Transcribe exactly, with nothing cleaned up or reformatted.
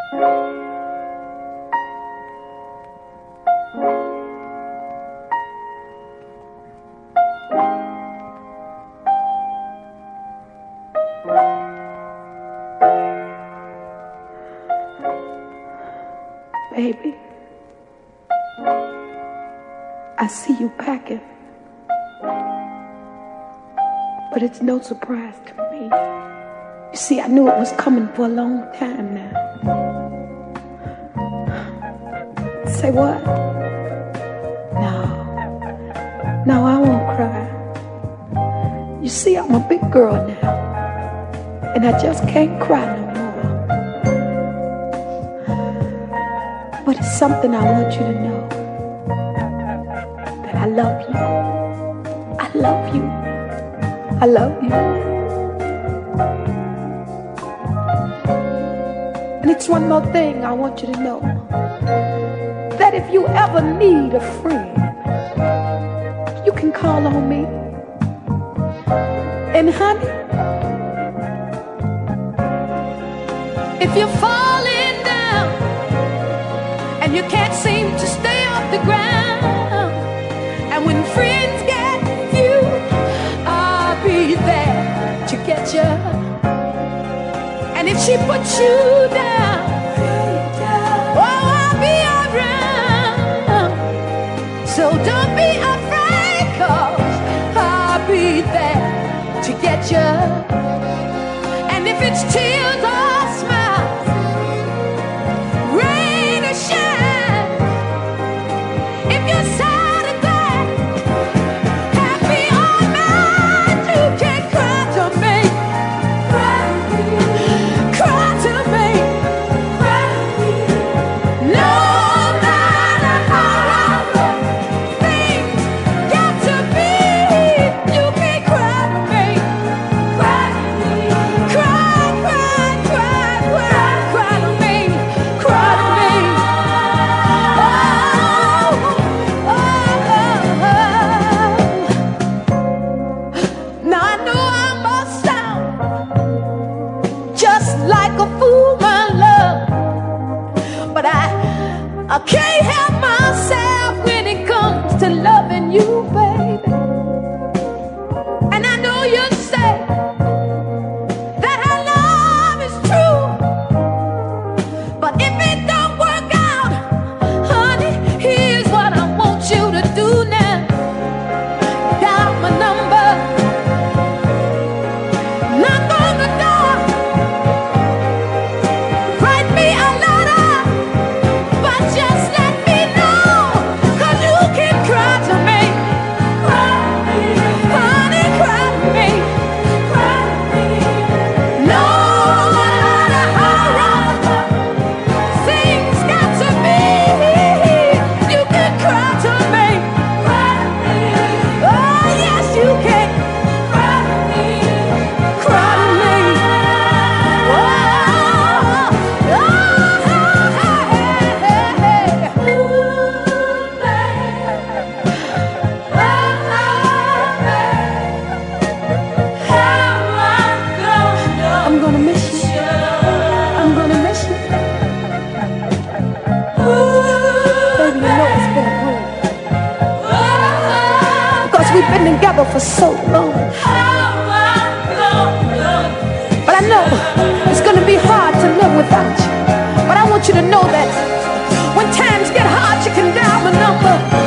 Baby, I see you packing, but it's no surprise to me. You see, I knew it was coming for a long time now. Say what? No, no, I won't cry. You see, I'm a big girl now, and I just can't cry no more. But it's something I want you to know, that I love you. I love you. I love you. And it's one more thing I want you to know, that if you ever need a friend, you can call on me. And honey, if you're falling down and you can't seem to stay off the ground, and when friends get few, I'll be there to get you. And if she puts you down, oh, I'll be around. So don't be afraid, 'cause I'll be there to get you. And if it's tears or smiles, rain or shine, if you're sad and glad, happy or mad, you can cry to me. Cry to me. Cry to me. Cry to me. No matter how things got to be, you can cry to me. Cry to me. Cry, cry, cry, cry, cry to me. Cry to me. Oh, oh, oh. Now I know I must sound just like a fool, my love, but I, I can't help myself when it comes to loving you, baby. And I know you say that our love is true, but if it don't work out, honey, here's what I want you to do now. Dial my number, knock on the door, write me a letter, but just let me know, 'cause you can cry to me. Cry to me. Honey, cry to me. Cry to me. No matter how wrong things got to be, you can cry to me. Cry to me. Oh, yes, you can. Cry to me. Cry to me. Oh, oh, hey, hey, hey. Ooh, baby. Oh, I'm gonna miss you. I'm gonna miss you. Baby, you know it's been a break, because we've been together for so long. But I know it's gonna be hard to live without you. But I want you to know that when times get hard, you can dial my number.